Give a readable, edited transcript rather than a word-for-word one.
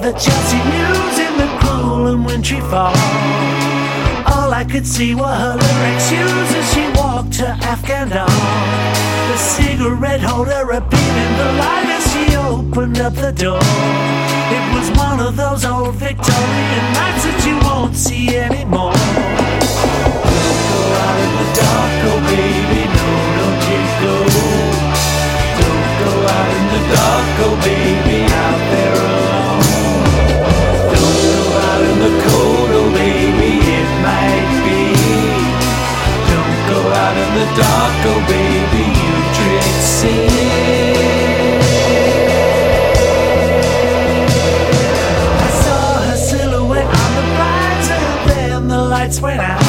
the Chelsea News in the cruel and wintry fall. All I could see were her lyrics used as she walked her Afghan doll. The cigarette holder appeared in the light as she opened up the door. It was one of those old Victorian nights that you won't see anymore. Don't go out in the dark, oh baby, no, don't you go. Don't go out in the dark, oh baby, out there alone. Don't go out in the cold, oh baby, it might be. Don't go out in the dark, oh baby, you dread sin. I saw her silhouette on the rise, and then the lights went out.